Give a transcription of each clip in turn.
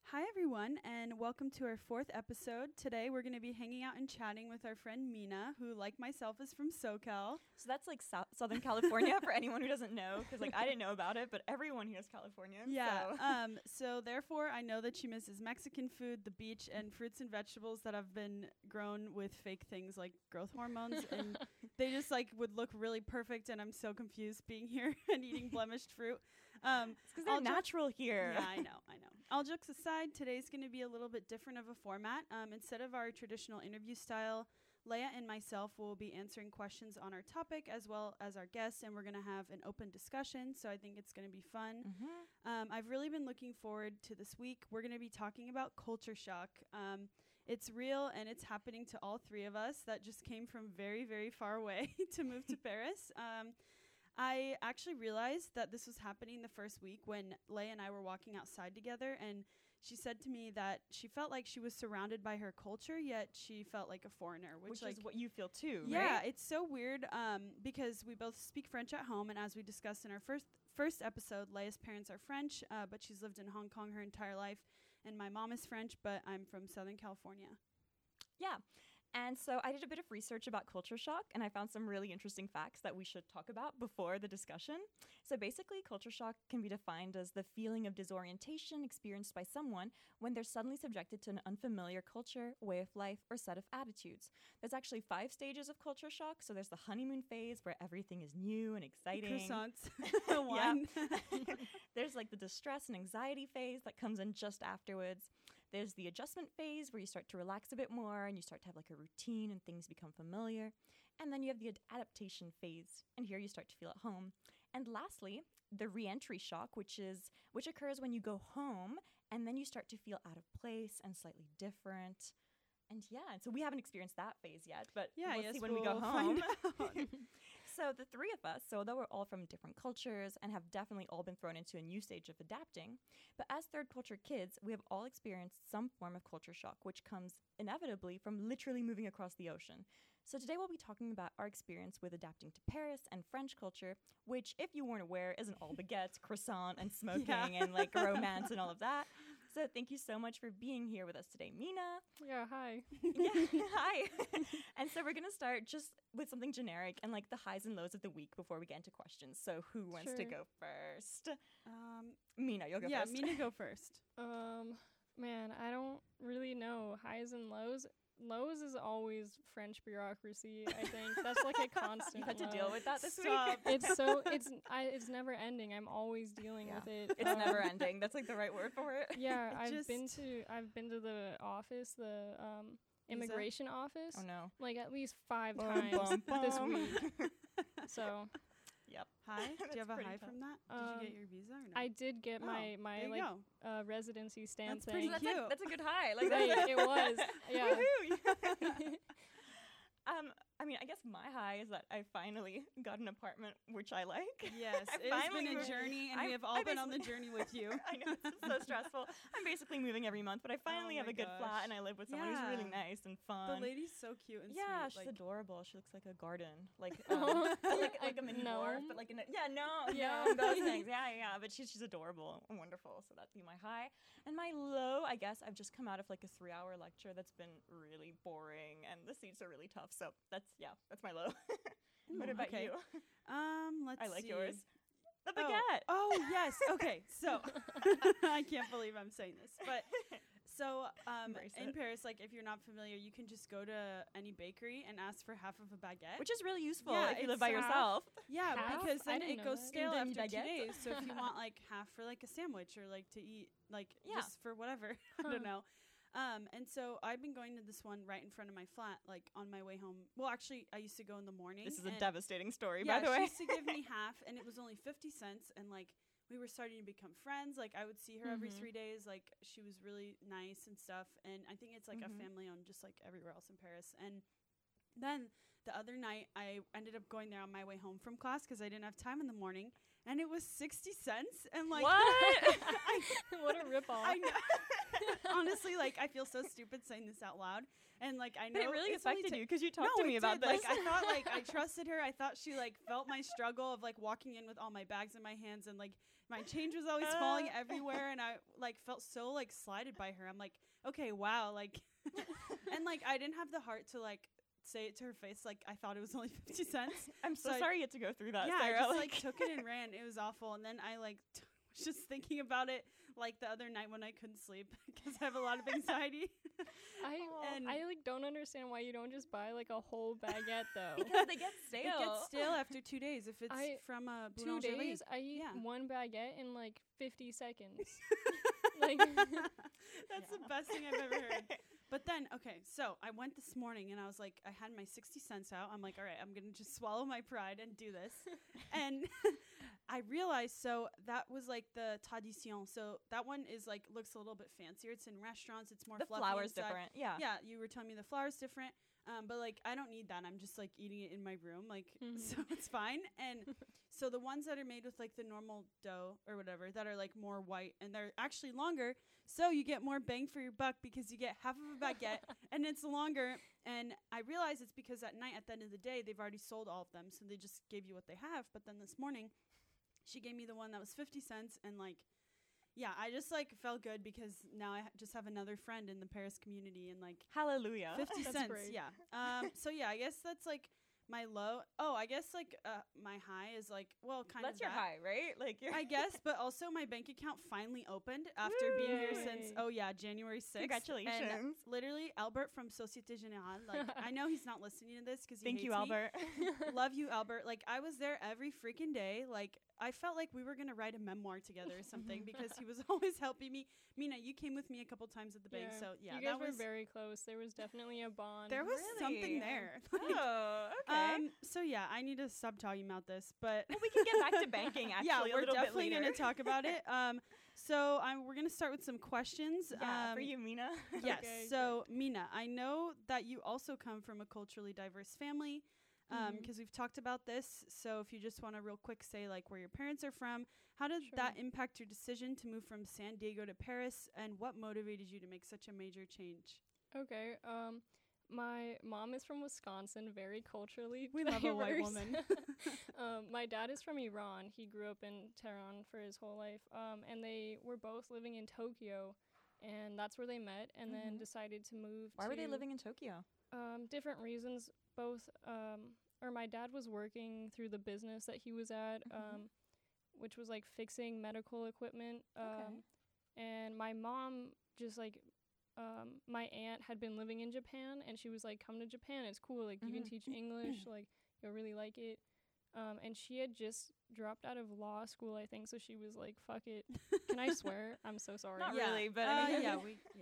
Hi, everyone, and welcome to our 4th episode. Today, we're going to be hanging out and chatting with our friend Mina, who, like myself, is from SoCal. So that's like Southern California for anyone who doesn't know, because like I didn't know about it, but everyone here is Californian. Yeah. So therefore, I know that she misses Mexican food, the beach, and fruits and vegetables that have been grown with fake things like growth hormones, and they just like would look really perfect. And I'm so confused being here and eating blemished fruit. It's because they're natural here. Yeah, I know. All jokes aside, today's going to be a little bit different of a format. Instead of our traditional interview style, Leia and myself will be answering questions on our topic as well as our guests, and we're going to have an open discussion, so I think it's going to be fun. I've really been looking forward to this week. We're going to be talking about culture shock. It's real, and it's happening to all three of us that just came from very, very far away to move to Paris. I actually realized that this was happening the first week when Leia and I were walking outside together, and she said to me that she felt like she was surrounded by her culture, yet she felt like a foreigner. Which is what you feel too, yeah, right? it's so weird because we both speak French at home, and as we discussed in our first episode, Leia's parents are French, but she's lived in Hong Kong her entire life, and my mom is French, but I'm from Southern California. Yeah. And so I did a bit of research about culture shock, and I found some really interesting facts that we should talk about before the discussion. So basically, culture shock can be defined as the feeling of disorientation experienced by someone when they're suddenly subjected to an unfamiliar culture, way of life, or set of attitudes. There's actually 5 stages of culture shock. So there's the honeymoon phase where everything is new and exciting. Croissants. There's like the distress and anxiety phase that comes in just afterwards. There's the adjustment phase where you start to relax a bit more and you start to have like a routine and things become familiar. And then you have the adaptation phase, and here you start to feel at home. And lastly, the re-entry shock, which occurs when you go home and then you start to feel out of place and slightly different. And so we haven't experienced that phase yet, but we'll see when we go home. So the 3 of us, although we're all from different cultures and have definitely all been thrown into a new stage of adapting, but as third culture kids, we have all experienced some form of culture shock, which comes inevitably from literally moving across the ocean. So today we'll be talking about our experience with adapting to Paris and French culture, which, if you weren't aware, isn't all baguettes, croissant, and smoking and like romance and all of that. So thank you so much for being here with us today, Mina. Yeah, hi. Hi. And so we're going to start just with something generic and like the highs and lows of the week before we get into questions. So who wants to go first? Mina, you'll go first. Yeah, Mina, go first. Man, I don't really know. Highs and lows. Lows is always French bureaucracy. I think that's like a constant. You had to deal with that this week. It's never ending. I'm always dealing with it. It's never ending. That's like the right word for it. Yeah, I've been to the office, the immigration office. Oh no! Like at least 5 times this week. So. Yep. Hi. Do you have a high from that? Did you get your visa or no? I did get my residency stamp. That's pretty cute. That's a good high. Like it was. Yeah. I mean, I guess my high is that I finally got an apartment, which I like. Yes, it has been a journey, and we have all been on the journey with you. I know, it's so stressful. I'm basically moving every month, but I finally have a good flat, and I live with someone who's really nice and fun. The lady's so cute and sweet. Yeah, she's adorable. She looks like a garden, like a mini dwarf, but like those things. Yeah. But she's adorable and wonderful. So that'd be my high. And my low, I guess I've just come out of like a 3-hour lecture that's been really boring, and the seats are really tough. So that's my low. What about you? Let's see. I like yours. The baguette. Oh yes. Okay. So I can't believe I'm saying this, but so in Paris, like if you're not familiar, you can just go to any bakery and ask for half of a baguette, which is really useful if you live by yourself. Yeah, half? Because then it goes stale after 2 baguette? days. So if you want like half for like a sandwich or like to eat just for whatever, I don't know. And so I've been going to this one right in front of my flat, like on my way home. Well, actually, I used to go in the morning. This is a devastating story, by the way. She used to give me half, and it was only 50 cents. And like we were starting to become friends. Like I would see her every 3 days. Like she was really nice and stuff. And I think it's like a family owned, just like everywhere else in Paris. And then the other night, I ended up going there on my way home from class because I didn't have time in the morning, and it was 60 cents. And like, what? What a ripoff! I know. Honestly, like, I feel so stupid saying this out loud. And, like, I know But it really it's only affected ta- you because you talked No, to me it about did. this. Like, I thought, like, I trusted her. I thought she, like, felt my struggle of, like, walking in with all my bags in my hands, and, like, my change was always falling everywhere, and I, like, felt so, like, slighted by her. I'm like, okay, wow, like, and, like, I didn't have the heart to, like, say it to her face. Like, I thought it was only 50 cents. I'm so So sorry you had to go through that, Yeah, Sarah. I just, like, took it and ran. It was awful. And then I, like, was just thinking about it, like, the other night when I couldn't sleep because I have a lot of anxiety. And I like don't understand why you don't just buy like a whole baguette though. because they get stale. it gets stale after 2 days if it's from a 2 boulangerie. days, I eat Yeah. one baguette in like 50 seconds. Like, That's the best thing I've ever heard. But then, okay, so I went this morning and I was like, I had my 60 cents out. I'm like, all right, I'm going to just swallow my pride and do this. And I realized, so that was like the tradition. So that one is like, looks a little bit fancier. It's in restaurants. It's more the fluffy flour's inside. different. Yeah. Yeah, you were telling me the flour's different. But like, I don't need that. I'm just like eating it in my room. Like, so it's fine. And so the ones that are made with like the normal dough or whatever that are like more white and they're actually longer. So you get more bang for your buck because you get half of a baguette and it's longer. And I realize it's because at night, at the end of the day, they've already sold all of them. So they just gave you what they have. But then this morning, she gave me the one that was 50 cents. And like, yeah, I just like felt good because now I just have another friend in the Paris community and like Hallelujah. 50 That's cents. great. Yeah. So yeah, I guess that's like my low. Oh, I guess like my high is like, well, kind That's of your that. high, right? Like your I guess, but also my bank account finally opened after being here since Yay. January 6th. Congratulations. And literally, Albert from Societe Generale. Like, I know he's not listening to this because he Thank hates you, me. Albert. Love you, Albert. Like, I was there every freaking day. Like, I felt like we were gonna write a memoir together or something because he was always helping me. Mina, you came with me a couple times at the bank, so yeah, you guys that were was very close. There was definitely a bond. there was something Really? there. Like, Oh, okay. so yeah, I need to stop talking about this, but well, we can get back to banking actually yeah, a we're little bit definitely later. gonna talk about it. So we're gonna start with some questions. Yeah, for you, Mina. Yes. Okay, So Mina, I know that you also come from a culturally diverse family. Because we've talked about this. So if you just want to real quick say like where your parents are from, how did that impact your decision to move from San Diego to Paris, and what motivated you to make such a major change? Okay. My mom is from Wisconsin, very culturally We love a white diverse. woman. My dad is from Iran. He grew up in Tehran for his whole life. And they were both living in Tokyo, and that's where they met, and then decided to move. Why were they living in Tokyo? Different reasons. Both, or my dad was working through the business that he was at, which was like fixing medical equipment. And my mom just like, my aunt had been living in Japan, and she was like, come to Japan, it's cool, like you can teach English, like you'll really like it. And she had just dropped out of law school, I think, so she was like, fuck it. Can I swear? I'm so sorry. Not Yeah. really, but I mean,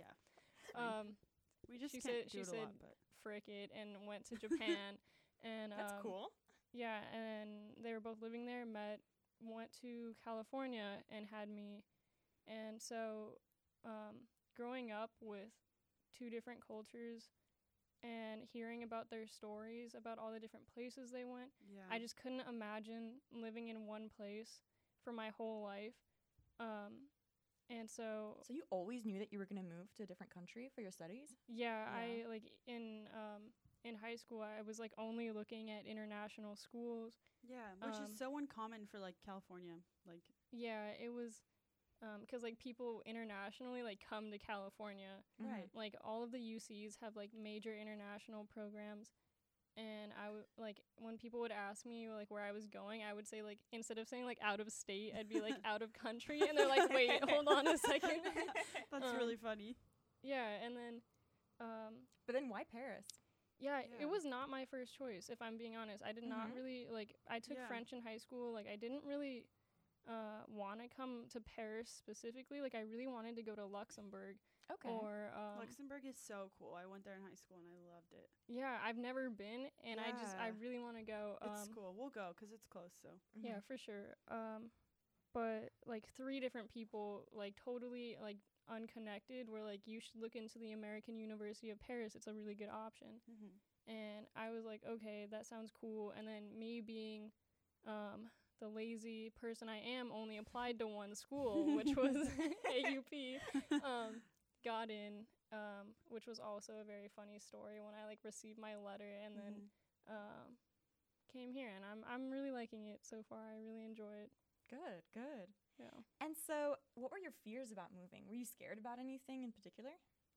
We just she can't said- do she it a said lot, but frick it, and went to Japan. And that's cool. Yeah, and they were both living there, met, went to California, and had me. And so growing up with two different cultures and hearing about their stories, about all the different places they went, yeah, I just couldn't imagine living in one place for my whole life. And so So you always knew that you were going to move to a different country for your studies? yeah, Yeah. I like in high school I was like only looking at international schools. yeah, which is so uncommon for like California, like Yeah, it was 'cause like people internationally like come to California. right. Like all of the UCs have like major international programs, and like when people would ask me like where I was going, I would say like instead of saying like out of state, I'd be like out of country, and they're like, wait, hold on a second. That's really funny. Yeah, and then But then why Paris? yeah, Yeah. it was not my first choice, if I'm being honest. I did not really like, I took Yeah. French in high school. Like I didn't really want to come to Paris specifically. Like I really wanted to go to Luxembourg. Okay. Or Luxembourg is so cool. I went there in high school and I loved it. yeah, I've never been, and I Yeah. really want to go. It's cool. We'll go because it's close. So Yeah, for sure. But like 3 different people, like totally like unconnected, were like, you should look into the American University of Paris. It's a really good option. And I was like, okay, that sounds cool. And then me being the lazy person I am, only applied to one school, which was AUP. got in, which was also a very funny story when I like received my letter and then came here, and I'm really liking it so far. I really enjoy it. Good. Yeah. And so, what were your fears about moving? Were you scared about anything in particular?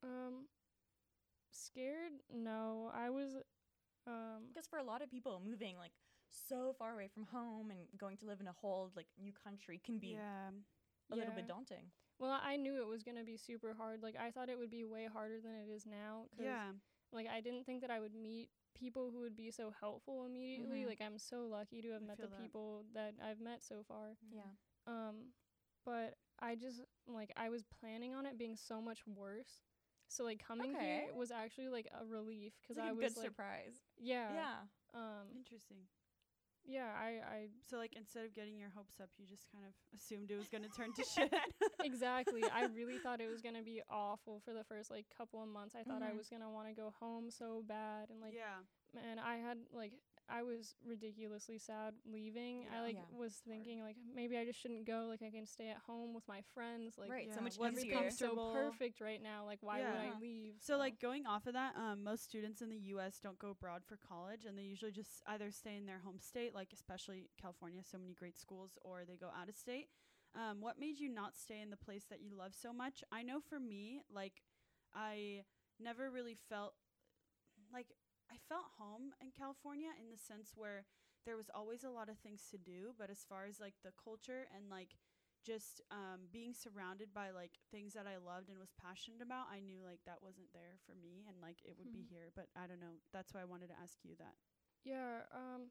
Scared? No, I was. Because for a lot of people, moving like so far away from home and going to live in a whole like new country can be a little bit daunting. Well, I knew it was gonna be super hard. Like I thought it would be way harder than it is now. Like I didn't think that I would meet people who would be so helpful immediately. Like I'm so lucky to have met the people that I've met so far. Yeah. But I just like I was planning on it being so much worse. So like coming here was actually like a relief because I was a good like, surprise. Yeah. Interesting. Yeah, I so like instead of getting your hopes up, you just kind of assumed it was gonna turn to shit. Exactly. I really thought it was gonna be awful for the first like couple of months. I thought I was gonna want to go home so bad, and like man, I was ridiculously sad leaving. I was thinking like maybe I just shouldn't go. Like I can stay at home with my friends. Like so much everything's so perfect right now. Like why would I leave? So like going off of that, most students in the U.S. don't go abroad for college, and they usually just either stay in their home state, like especially California, so many great schools, or they go out of state. What made you not stay in the place that you love so much? I know for me, like I never really felt like I felt home in California in the sense where there was always a lot of things to do, but as far as like the culture and like just being surrounded by like things that I loved and was passionate about, I knew like that wasn't there for me and like it would be here. But I don't know. That's why I wanted to ask you that. Yeah,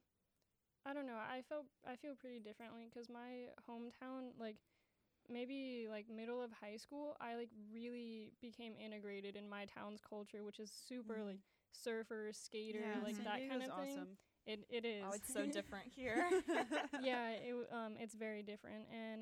I don't know. I feel pretty differently because my hometown, like maybe like middle of high school, I like really became integrated in my town's culture, which is super like surfer, skater, like San that Diego's kind of thing. awesome. It is. Oh, it's so different here. Yeah, it's very different, and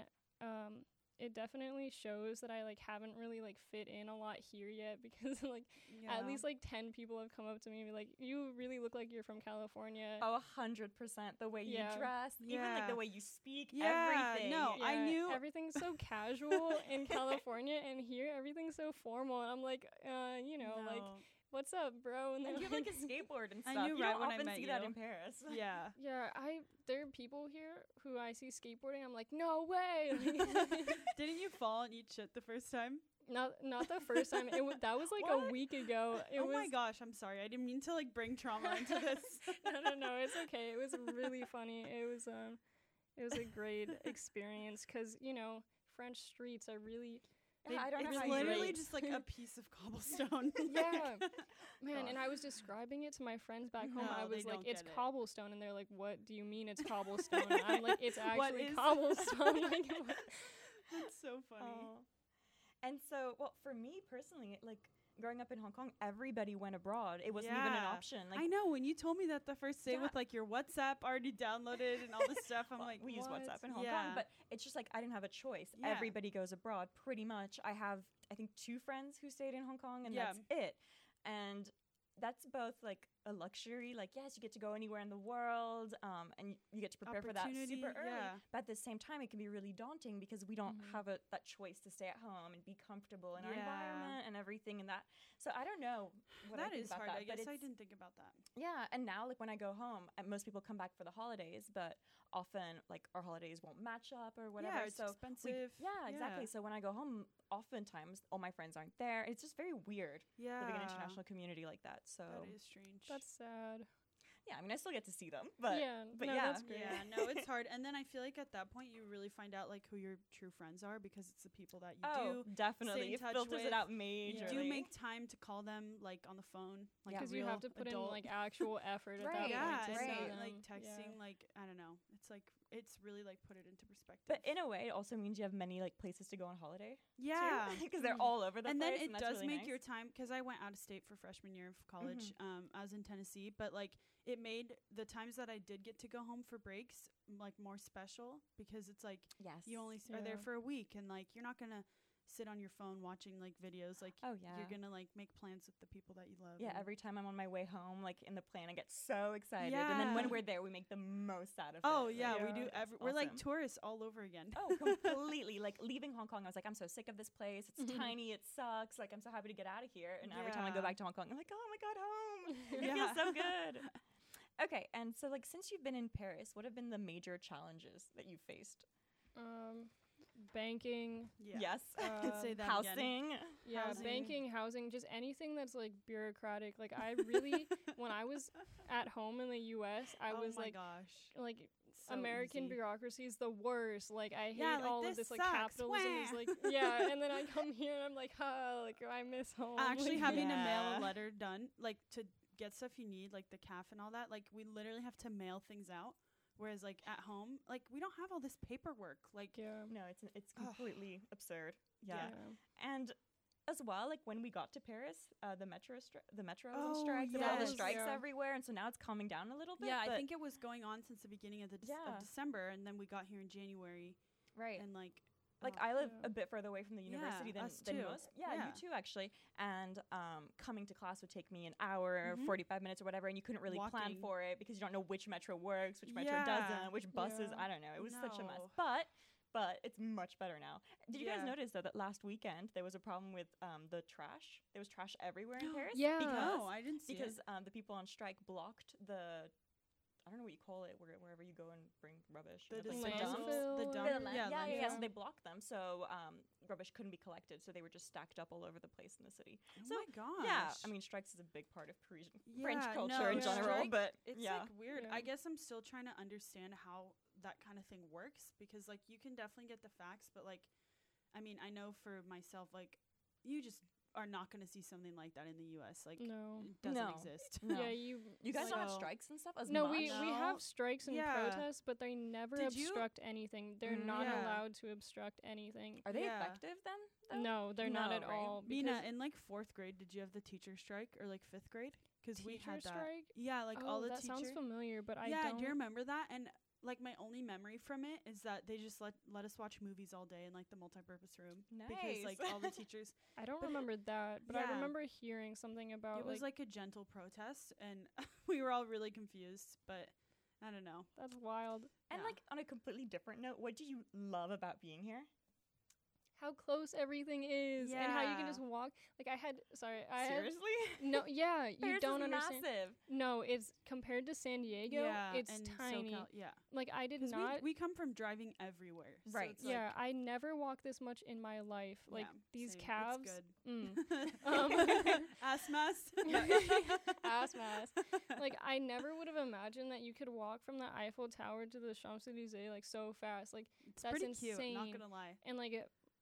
it definitely shows that I like haven't really like fit in a lot here yet because like at least like 10 people have come up to me and be like, you really look like you're from California. Oh, 100%. The way you dress, even like the way you speak, everything. I knew everything's so casual in California, and here everything's so formal. And I'm like, like, what's up, bro? And you have like a skateboard and stuff. I knew you right don't when often I met see you. that in Paris. Yeah. Yeah, there are people here who I see skateboarding. I'm like, no way. Didn't you fall and eat shit the first time? Not the first time. That was like a week ago. My gosh, I'm sorry. I didn't mean to like bring trauma into this. No, it's okay. It was really funny. It was a great experience because French streets are really. I don't know it's how literally just like a piece of cobblestone. Yeah, man. And I was describing it to my friends back home. I was like, "It's cobblestone," and they're like, "What do you mean it's cobblestone?" I'm like, "It's actually cobblestone." Like, it's so funny. And so, well, for me personally, like growing up in Hong Kong, everybody went abroad. It wasn't even an option. Like I know when you told me that the first day with like your WhatsApp already downloaded and all this stuff, I'm like, we use WhatsApp in Hong Yeah. Kong, but it's just like I didn't have a choice. Yeah. Everybody goes abroad pretty much. I have, I think, 2 friends who stayed in Hong Kong, and that's it. And that's both like a luxury, like yes, you get to go anywhere in the world, and you get to prepare for that super early. But at the same time, it can be really daunting because we don't have that choice to stay at home and be comfortable in our environment and everything and that. So I don't know what I think about hard. that. I guess I didn't think about that. Yeah, and now like when I go home, most people come back for the holidays, but often like our holidays won't match up or whatever. Yeah, it's expensive. Exactly. So when I go home, oftentimes all my friends aren't there. It's just very weird living in an international community like that. So that is strange. That's sad. Yeah, I mean, I still get to see them, but that's great. Yeah, no, it's hard. And then I feel like at that point you really find out like who your true friends are because it's the people that you do definitely stay in touch filters with. it out majorly. You do make time to call them like on the phone, like because you have to put in like actual effort at that point. To see them. Like texting, like I don't know. It's like it's really like put it into perspective. But in a way, it also means you have many like places to go on holiday. Yeah, because they're all over the and place. Then it does really make your time because I went out of state for freshman year of college. I was in Tennessee, but like it made the times that I did get to go home for breaks like more special because it's like you only are there for a week and like you're not gonna sit on your phone watching like videos. Like, Oh, yeah. you're gonna like make plans with the people that you love. Yeah, and- every time I'm on my way home, like in the plane, I get so excited. And then when Yeah. we're there, we make the most out of Oh it. yeah, Like, we do. it's We're like awesome. tourists all over again. Oh, completely. Like leaving Hong Kong, I was like, I'm so sick of this place. It's tiny. It sucks. Like, I'm so happy to get out of here. And every time I go Yeah. back to Hong Kong, I'm like, oh my God, home. It Yeah. feels so good. Okay. And so, like, since you've been in Paris, what have been the major challenges that you've faced? Banking. Yeah. Yes. Could say that again. Housing. Yeah, Housing. banking, housing, just anything that's like bureaucratic. Like I really, when I was at home in the U.S., I Oh was my like, gosh. so American easy. bureaucracy is the worst. Like I hate Yeah, like, all of this this like sucks. capitalism is Wah. like yeah, and then I come here and I'm like, like I miss home. Actually Like, having to mail Yeah. a letter done, like to get stuff you need, like the CAF and all that, like we literally have to mail things out. Whereas like at home, like we don't have all this paperwork. Like yeah. No, it's Ugh. completely absurd. Yeah. Yeah. And as well, like when we got to Paris, the metro was on Oh, strike. There were all the yes. strikes Yeah. everywhere, and so now it's calming down a little bit. yeah, I but- think it was going on since the beginning of Yeah. of December, and then we got here in January, right. and like I live Yeah. a bit further away from the university Yeah, than, us than too. most. Yeah, Yeah. you too, actually. And coming to class would take me an hour, Mhm. 45 minutes or whatever, and you couldn't really plan Walking. for it because you don't know which metro works, which metro Yeah. doesn't, which buses. Yeah. I don't know. It was such a mess. No. But it's much better now. Did you guys Yeah. notice, though, that last weekend there was a problem with the trash? There was trash everywhere in Paris. Yeah. Because, no, I didn't see because it. the people on strike blocked the... I don't know what you call it, wherever you go and bring rubbish. The you know, like disposal, landfill the or- dump, yeah, So landfill. they blocked them, so rubbish couldn't be collected, so they were just stacked up all over the place in the city. Oh so, my gosh. Yeah, I mean, strikes is a big part of Parisian French Yeah, culture no, in yeah. general, strike, but It's yeah. like weird. Yeah. I guess I'm still trying to understand how that kind of thing works because like you can definitely get the facts, but like, I mean, I know for myself, like you just are not going to see something like that in the U.S. Like No. it doesn't No. exist. No. Yeah, you You guys don't have So- strikes and stuff as No, much? we No. have strikes and Yeah. protests, but they never Did you- obstruct anything. They're Mm, not yeah. allowed to obstruct anything. Are they Yeah. effective then? though? No, they're not No, at right? all. Mina, because in like 4th grade, did you have the teacher strike or like 5th grade? Because we teacher had that. strike? Yeah, like all the that sounds teachers. familiar, but I Yeah, don't. do you remember that? And like my only memory from it is that they just let us watch movies all day in like the multipurpose room because like all the teachers. I don't but- remember that, but I Yeah. remember hearing something about It was like a gentle protest, and we were all really confused. But I don't know. that's wild. And Yeah. like on a completely different note, what do you love about being here? How close everything is and how you can Yeah. just walk. Like I had Seriously? no, yeah, you Paris don't is understand. massive. No, it's compared to San Diego, Yeah, it's and tiny. SoCal, yeah, Like I did because not we come from driving everywhere. So Right. it's like, yeah, I never walked this much in my life. Like yeah, these same. calves. It's Mm. good. Ass mass. Ass mass. Like I never would have imagined that you could walk from the Eiffel Tower to the Champs Elysees like so fast. Like It's that's pretty cute. Not insane. gonna lie. and like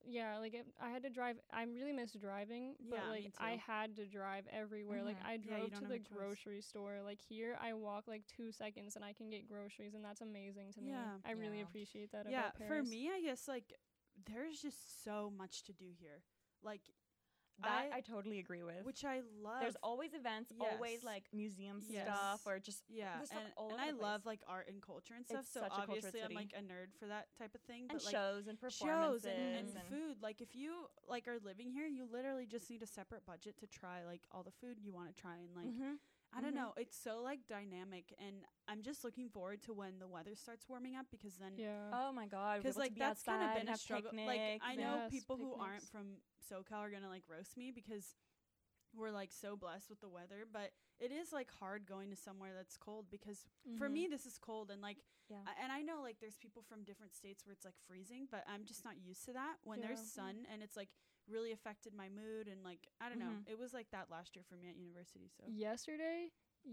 I had to drive. I really miss driving, but Yeah, like me I too. had to drive everywhere. Like Mhm. I Yeah, you drove don't to have the a choice. grocery store. Like here, I walk like 2 seconds and I can get groceries, and that's amazing to me. Yeah. I really Yeah. appreciate that. Yeah, about for Paris. me, I guess like there's just so much to do here. Like That I totally agree with. which I love. There's always events, always Yes. like museum Yes. stuff, or just yeah, there's stuff all and over I the love place. like art and culture and stuff. It's So such a cultural obviously I'm city. like a nerd for that type of thing. and but like shows and performances shows and food. Like if you like are living here, you literally just need a separate budget to try like all the food you want to try and like Mhm. I don't Mhm. know. It's so like dynamic, and I'm just looking forward to when the weather starts warming up because then. Yeah. Oh my god! Because like that's kind kind of been a struggle. Like I know Yes, people who aren't picnics. from SoCal are gonna like roast me because we're like so blessed with the weather, but it is like hard going to somewhere that's cold because for Mhm. me this is cold and like Yeah. and I know like there's people from different states where it's like freezing, but I'm just not used to that when there's Yeah. sun and it's like really affected my mood and like I don't know. Mhm. It was like that last year for me at university. So Yesterday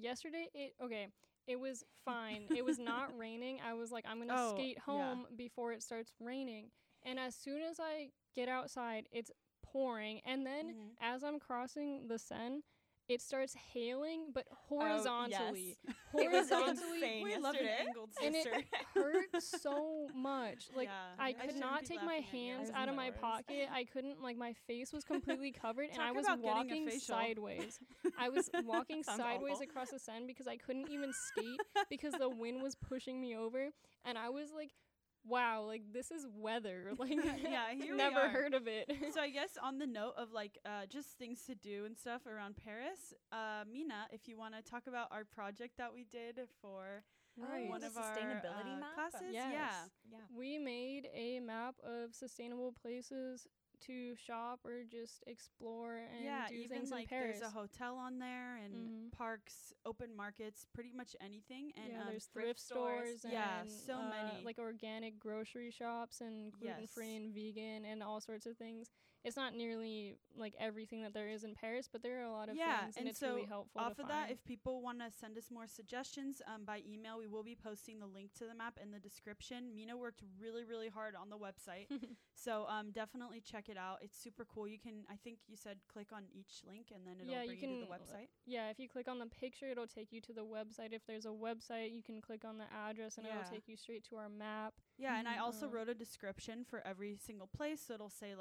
it was fine. It was not raining. I was like, I'm gonna Oh, skate yeah. home before it starts raining. And as soon as I get outside, it's pouring. And then Mhm. as I'm crossing the Seine, it starts hailing, but horizontally. It was Horizontally. insane we love an yesterday. angled And sister. it hurt so much. Like Yeah, I shouldn't could not be take my laughing at you. hands I was out of my nervous. pocket. I couldn't like my face was completely covered and I Talk was about getting a walking facial. sideways. I was walking Sounds sideways awful. across the Seine because I couldn't even skate because the wind was pushing me over and I was like wow, like this is weather. Like Yeah, here we never are. heard of it. So I guess on the note of like just things to do and stuff around Paris, Mina, if you want to talk about our project that we did for Right. one the of our sustainability map? classes, Yes. yeah. We made a map of sustainable places to shop or just explore and Yeah, do even things like in Paris. there's a hotel on there and Mhm. parks, open markets, pretty much anything. And yeah, there's thrift stores and Yeah, so many. like organic grocery shops and gluten-free Yes. and vegan and all sorts of things. It's not nearly like everything that there is in Paris, but there are a lot of Yeah, things and and it's really so helpful off to of that, find. if people want to send us more suggestions by email, we will be posting the link to the map in the description. Mina worked really, really hard on the website. So definitely check it out. It's super cool. You can, I think you said click on each link and then it'll Yeah, bring you you to the can, website. Yeah, if you click on the picture, it'll take you to the website. If there's a website, you can click on the address and Yeah. it'll take you straight to our map. Yeah, and I also Mhm. wrote a description for every single place. So it'll say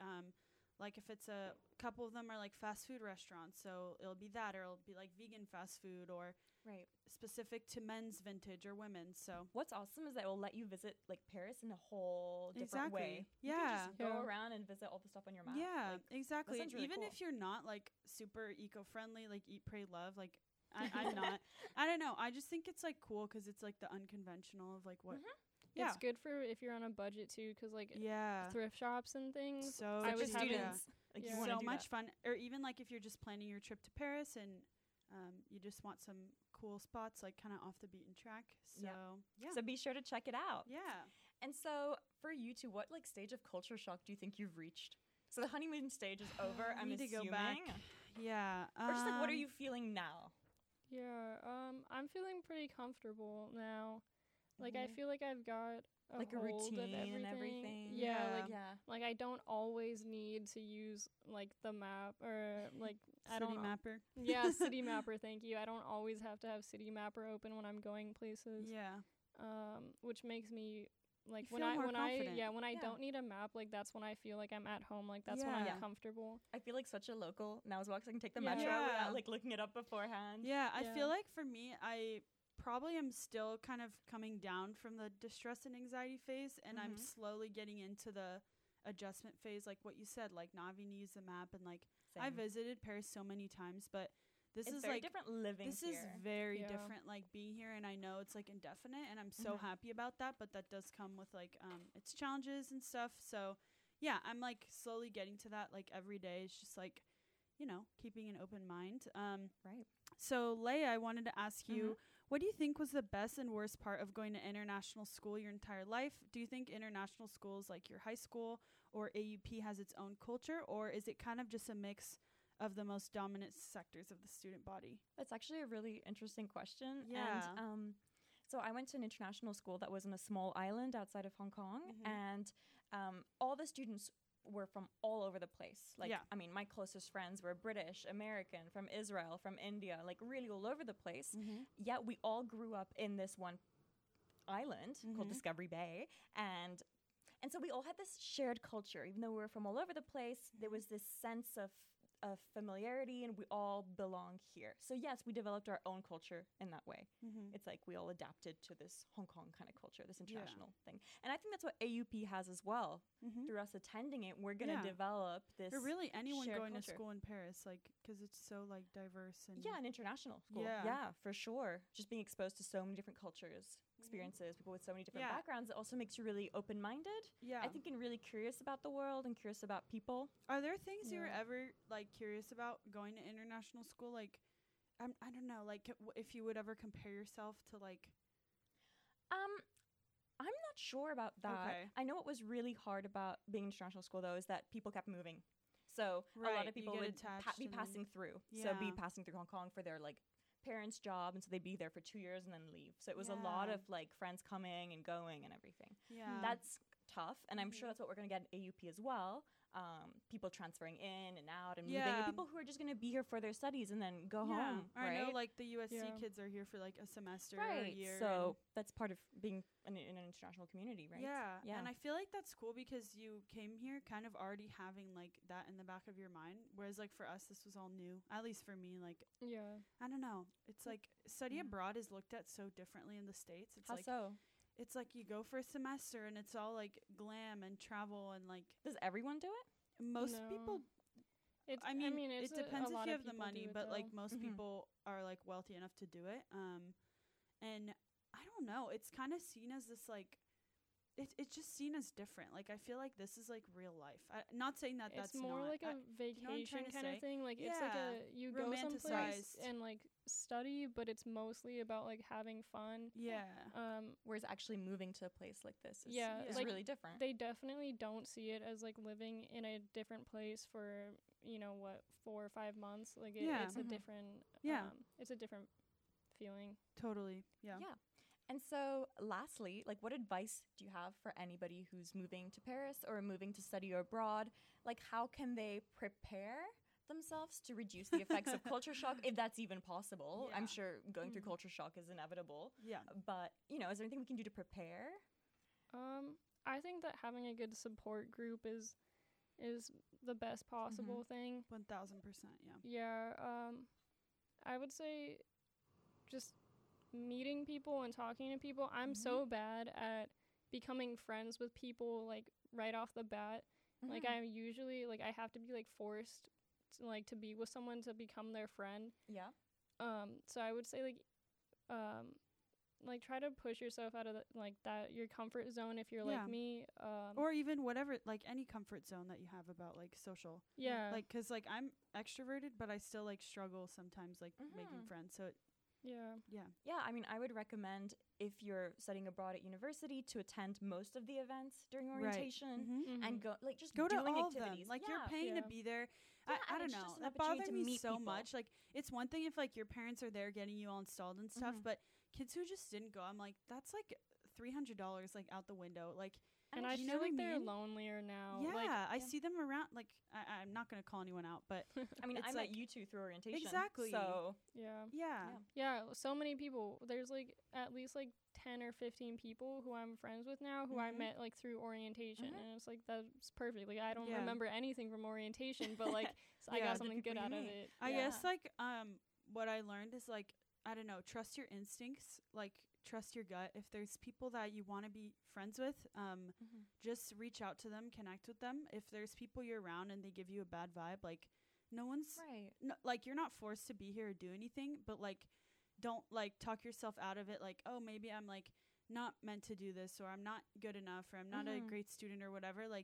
like if it's a couple of them are like fast food restaurants, so it'll be that, or it'll be like vegan fast food, or Right. specific to men's vintage or women's. So What's awesome is that it will let you visit like Paris in a whole different way. You Yeah. can just go Yeah. around and visit all the stuff on your map. Yeah, Like, exactly. And sounds really even cool. if you're not like super eco-friendly, like eat, pray, love, like I'm not. I don't know. I just think it's like cool because it's like the unconventional of like what. Mhm. Yeah. It's good for if you're on a budget too, because like Yeah. thrift shops and things. So I for was having- students, like Yeah. you want to so do much that. fun. Or even like if you're just planning your trip to Paris and you just want some cool spots, like kind of off the beaten track. So yeah. So be sure to check it out. Yeah. And so for you two, what like stage of culture shock do you think you've reached? So the honeymoon stage is over. I I'm need to assuming. go back. Yeah. Or just like, what are you feeling now? Yeah, I'm feeling pretty comfortable now. Like I Mhm. feel like I've got a Like a hold of routine and everything. Yeah, Yeah. like I don't always need to use like the map or like I City don't mapper. Yeah, City Mapper, thank you. I don't always have to have City Mapper open when I'm going places. Yeah. Which makes me like You when feel I more when I confident. yeah, when I Yeah. don't need a map, like that's when I feel like I'm at home. Like that's when Yeah. I'm Yeah. comfortable. I feel like such a local now as well 'cause I can take the Yeah. metro Yeah. without like looking it up beforehand. Yeah, I Yeah. feel like for me, I probably am still kind of coming down from the distress and anxiety phase, and I'm Mhm. slowly getting into the adjustment phase, like what you said, like not having to use the map. And like I Same. visited Paris so many times, but this It's is very like different living this here. is very Yeah. different, like being here. And I know it's like indefinite, and I'm so Mhm. happy about that. But that does come with like its challenges and stuff. So yeah, I'm like slowly getting to that. Like every day, it's just like keeping an open mind. Right. So, Leia, I wanted to ask you, what do you think was the best and worst part of going to international school your entire life? Do you think international schools like your high school or AUP has its own culture, or is it kind of just a mix of the most dominant sectors of the student body? That's actually a really interesting question. Yeah. And so I went to an international school that was in a small island outside of Hong Kong, Mhm. and all the students were from all over the place. Like, Yeah. I mean, my closest friends were British, American, from Israel, from India, like really all over the place. Mm-hmm. Yet we all grew up in this one island called Mhm. Discovery Bay, and so we all had this shared culture. Even though we were from all over the place, there was this sense of familiarity, and we all belong here. So yes, we developed our own culture in that way. Mm-hmm. It's like we all adapted to this Hong Kong kind of culture, this Yeah. international thing. And I think that's what AUP has as well. Mm-hmm. Through us attending it, we're going to Yeah. develop this. Or really anyone shared going culture. to school in Paris, like, because it's so like diverse and Yeah, an international school. Yeah. Yeah, for sure. Just being exposed to so many different cultures, experiences, people with so many different Yeah. backgrounds, it also makes you really open-minded. yeah. I think, and really curious about the world and curious about people. Are there things you were Yeah. ever like curious about going to international school? Like, I don't know, like if you would ever compare yourself to like. I'm not sure about that. Okay. I know what was really hard about being in international school though is that people kept moving. So a lot Right, of you people get would attached be and then- passing through. So be Yeah. passing through Hong Kong for their like parents' job, and so they'd be there for 2 years and then leave. So it was a lot Yeah. of like friends coming and going and everything. Yeah. That's tough, and I'm sure Mhm. that's what we're going to get in AUP as well. People transferring in and out and moving, Yeah. and people who are just going to be here for their studies and then go home. Or Right? I know like the USC Yeah. kids are here for like a semester or a right. year. So that's part of being in an international community, right? Yeah. Yeah. And I feel like that's cool because you came here kind of already having like that in the back of your mind. Whereas like for us, this was all new, at least for me. Like, Yeah. I don't know. It's like study Yeah. abroad is looked at so differently in the States. It's How like, so? it's like you go for a semester and it's all like glam and travel and like Does everyone do it? most No. people. It's, I mean, it's it depends a if lot you of have the people do money, it, but like though. most Mhm. people are like wealthy enough to do it. And I don't know, it's kind of seen as this like it's just seen as different. Like I feel like this is like real life. Not saying that It's that's more not. like a know what I'm trying vacation to kind say? of thing. Like it's like Yeah. you go someplace Romanticized. and like study, but it's mostly about like having fun. Yeah. Whereas actually moving to a place like this is, Yeah, is like, really different. They definitely don't see it as like living in a different place for 4 or 5 months. Like Yeah. it's a Mhm. different it's a different feeling. Totally. Yeah. Yeah. And so lastly, like what advice do you have for anybody who's moving to Paris or moving to study abroad? Like how can they prepare themselves to reduce the effects of culture shock, if that's even possible? Yeah. I'm sure going through Mhm. culture shock is inevitable. Yeah. But, is there anything we can do to prepare? I think that having a good support group is the best possible thing. 1000%. Yeah. Yeah, I would say just meeting people and talking to people. I'm so bad at becoming friends with people like right off the bat. Like Mhm. I'm usually like I have to be like forced to be with someone to become their friend. Yeah. So I would say like try to push yourself out of your comfort zone if you're Yeah. like me. Or even whatever, like any comfort zone that you have about like social. yeah. Like, cause like I'm extroverted, but I still like struggle sometimes like making Mhm. friends. So yeah. yeah. Yeah, I mean, I would recommend if you're studying abroad at university to attend most of the events during Right. orientation Mhm. and go just Go to doing all of activities. them. Like yeah. you're paying Yeah. to be there. Yeah, I and don't it's know. just an That opportunity bothered to me meet so people. much. Like it's one thing if like your parents are there getting you all installed and stuff, Mhm. but kids who just didn't go, I'm like, that's like $300 like out the window. Like And it's I you feel know what like I they're mean? lonelier now. yeah, Like I yeah. see them around. Like I'm not gonna call anyone out, but I mean, it's I like- met you two through orientation. Exactly. So, yeah. yeah. Yeah, so many people. There's like at least like 10 or 15 people who I'm friends with now who I Mhm. met like through orientation, Mhm. and it's like that's perfect. Like I don't Yeah. remember anything from orientation, but like I Yeah, got the something people good you out of meet. it. I Yeah. guess like what I learned is like I don't know, trust your instincts, like trust your gut. If there's people that you want to be friends with, Mhm. just reach out to them, connect with them. If there's people you're around and they give you a bad vibe, like no one's right. no, like you're not forced to be here or do anything, but like don't like talk yourself out of it like, oh, maybe I'm like not meant to do this or I'm not good enough or I'm not a Mhm. great student or whatever. Like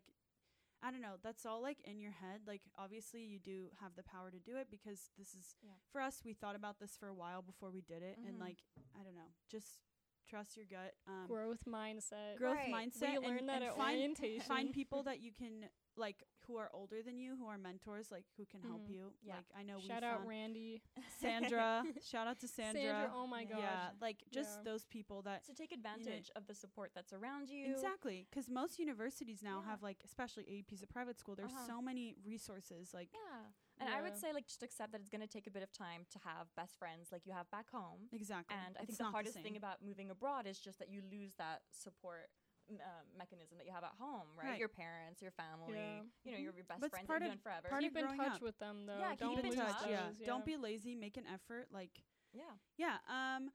I don't know, that's all like in your head. Like obviously you do have the power to do it because this is Yeah. for us, we thought about this for a while before we did it and Mhm. like I don't know, just trust your gut. Growth mindset. Growth Right. mindset. We learned that and at find, orientation. find people that you can like who are older than you, who are mentors, like who can help Mhm. you. Yeah. Like I know we Shout out found Randy. Sandra. Shout out to Sandra. Oh my Yeah. gosh. Yeah, like just Yeah. those people that So take advantage of the support that's around you. exactly because most universities now Yeah. have like, especially AP's a private school. There's Uh-huh. so many resources. Like Yeah. And I would Yeah. say, like, just accept that it's going to take a bit of time to have best friends like you have back home. exactly. And I It's think the not hardest same. thing about moving abroad is just that you lose that support mechanism that you have at home, right? Right. Your parents, your family, Yeah. your best But it's friends part that of- you've known forever. part of Keep in growing touch up. with them though. Yeah, Don't keep in lose touch, those, Yeah. Don't be lazy. Make an effort. Like yeah. yeah.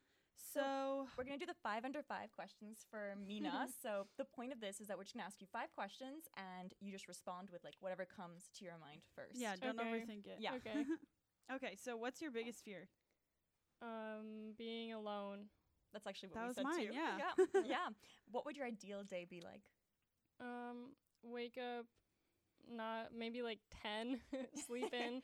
So We're going to do the 5 under 5 questions for Mina. So the point of this is that we're just going to ask you 5 questions and you just respond with like whatever comes to your mind first. yeah, don't Okay. overthink it. Yeah. Okay. Okay. So what's your biggest fear? Being alone. That's actually what That we was said mine, too. yeah. Yeah. Yeah. What would your ideal day be like? Wake up, not maybe like 10, sleep in,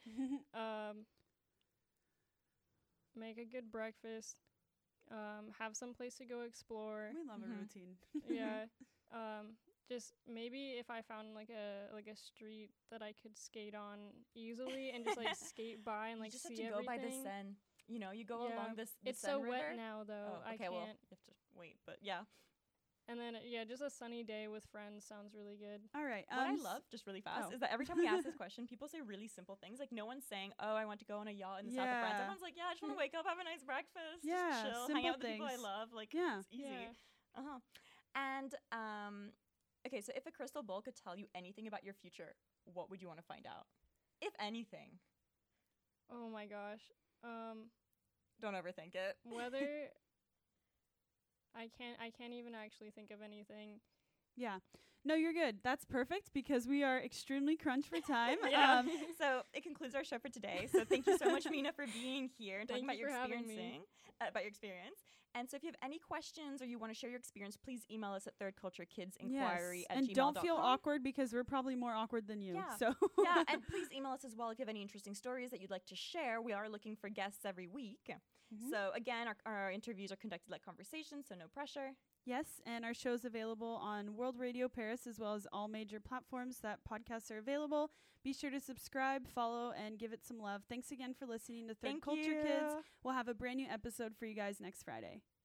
make a good breakfast, have some place to go explore. We love a Mhm. routine. Yeah. Just maybe if I found like a street that I could skate on easily and just like skate by and like you just see have to go by the everything. Seine. You know, you go Yeah. along this the It's so Seine wet River. now though. Oh, I okay, can't. well, you have to wait, but yeah. And then just a sunny day with friends sounds really good. All right. What I love, just really fast, oh. is that every time we ask this question, people say really simple things. Like, no one's saying, oh, I want to go on a yacht in the south of France. Yeah. Everyone's like, yeah, I just want to wake up, have a nice breakfast, Yeah, just chill, hang simple out with the people I things. love. Like, Yeah. it's easy. Yeah. Uh-huh. And, okay, so if a crystal ball could tell you anything about your future, what would you want to find out? If anything. Oh my gosh. Don't overthink it. Whether I can't even actually think of anything. Yeah. No, you're good. That's perfect because we are extremely crunched for time. Yeah. So it concludes our show for today. So thank you so much, Mina, for being here and talking about your experience. And so if you have any questions or you want to share your experience, please email us at thirdculturekidsinquiry@gmail.com. And don't feel awkward because we're probably more awkward than you. Yeah. So yeah, and please email us as well if you have any interesting stories that you'd like to share. We are looking for guests every week. So again, our interviews are conducted like conversations, so no pressure. Yes, and our show's available on World Radio Paris as well as all major platforms that podcasts are available. Be sure to subscribe, follow, and give it some love. Thanks again for listening to Third Culture Kids. We'll have a brand new episode for you guys next Friday.